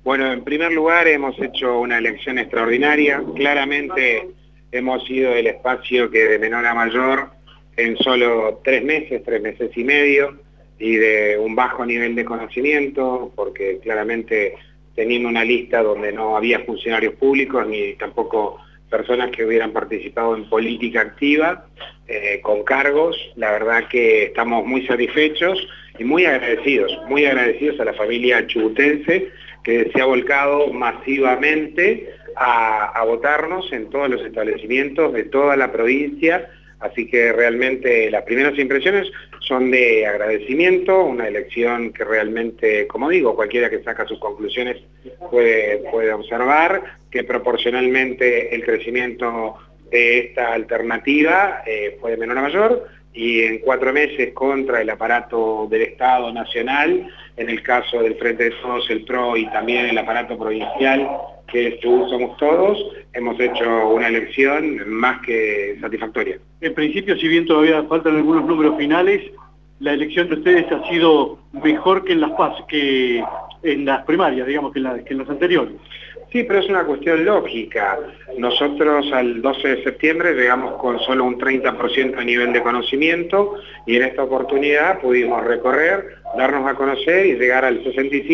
Bueno, en primer lugar hemos hecho una elección extraordinaria. Claramente hemos sido el espacio que de menor a mayor en solo 3 meses y medio, y de un bajo nivel de conocimiento, porque claramente teníamos una lista donde no había funcionarios públicos ni tampoco personas que hubieran participado en política activa, con cargos. La verdad que estamos muy satisfechos y muy agradecidos a la familia chubutense, que se ha volcado masivamente a votarnos en todos los establecimientos de toda la provincia. Así que realmente las primeras impresiones son de agradecimiento, una elección que realmente, como digo, cualquiera que saca sus conclusiones puede observar que proporcionalmente el crecimiento de esta alternativa fue de menor a mayor, y en 4 meses contra el aparato del Estado nacional, en el caso del Frente de Todos, el PRO, y también el aparato provincial, que es Chubut Somos Todos, hemos hecho una elección más que satisfactoria. En principio, si bien todavía faltan algunos números finales, la elección de ustedes ha sido mejor que en las primarias, digamos, que en las anteriores. Sí, pero es una cuestión lógica. Nosotros al 12 de septiembre llegamos con solo un 30% de nivel de conocimiento, y en esta oportunidad pudimos recorrer, darnos a conocer y llegar al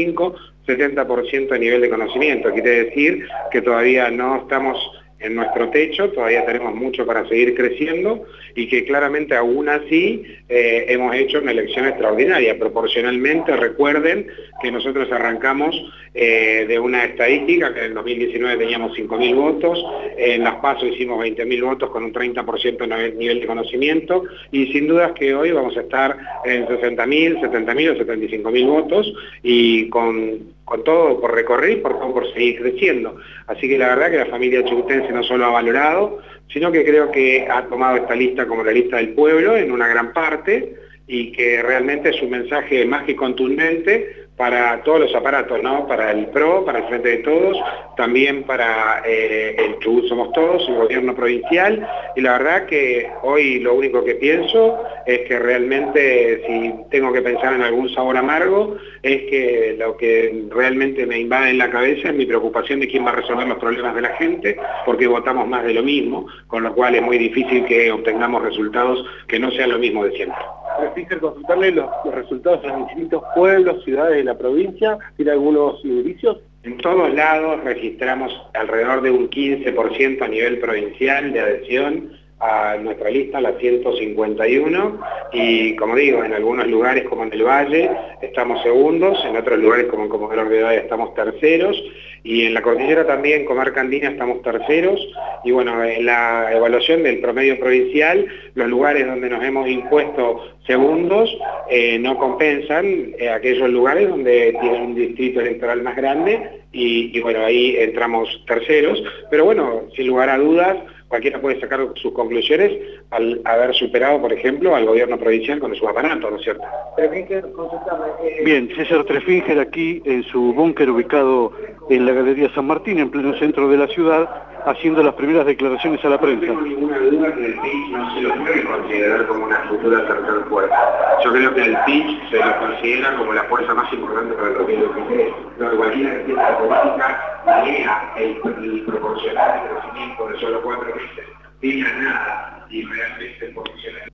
65-70% de nivel de conocimiento. Quiere decir que todavía no estamos en nuestro techo, todavía tenemos mucho para seguir creciendo, y que claramente aún así hemos hecho una elección extraordinaria. Proporcionalmente, recuerden que nosotros arrancamos de una estadística que en el 2019 teníamos 5.000 votos, en las PASO hicimos 20.000 votos con un 30% de nivel de conocimiento, y sin dudas que hoy vamos a estar en 60.000, 70.000 o 75.000 votos, y con todo por recorrer y por seguir creciendo. Así que la verdad que la familia chubutense no solo ha valorado, sino que creo que ha tomado esta lista como la lista del pueblo en una gran parte, y que realmente es un mensaje más que contundente para todos los aparatos, ¿no? Para el PRO, para el Frente de Todos, también para el Chubut Somos Todos, el gobierno provincial. Y la verdad que hoy lo único que pienso es que realmente, si tengo que pensar en algún sabor amargo, es que lo que realmente me invade en la cabeza es mi preocupación de quién va a resolver los problemas de la gente, porque votamos más de lo mismo, con lo cual es muy difícil que obtengamos resultados que no sean lo mismo de siempre. Fischer, consultarle los resultados en los distintos pueblos, ciudades de la provincia. ¿Tiene algunos indicios? En todos lados registramos alrededor de un 15% a nivel provincial de adhesión a nuestra lista, la 151, y como digo, en algunos lugares como en el Valle estamos segundos, en otros lugares como en Comodoro Rivadavia estamos terceros, y en la cordillera también, comarca andina, estamos terceros. Y bueno, en la evaluación del promedio provincial, los lugares donde nos hemos impuesto segundos no compensan aquellos lugares donde tienen un distrito electoral más grande, y bueno, ahí entramos terceros. Pero bueno, sin lugar a dudas, cualquiera puede sacar sus conclusiones al haber superado, por ejemplo, al gobierno provincial con su aparato, ¿no es cierto? Bien, César Treffinger aquí en su búnker ubicado en la Galería San Martín, en pleno centro de la ciudad, haciendo las primeras declaraciones a la prensa. No tengo ninguna duda que el PIC no se lo puede considerar como una futura tercera fuerza. Yo creo que el PIC se lo considera como la fuerza más importante para el 2023. Lo que cualquiera que tiene la política maneja el proporcional de crecimiento de solo 4 meses, diga nada y realmente proporciona.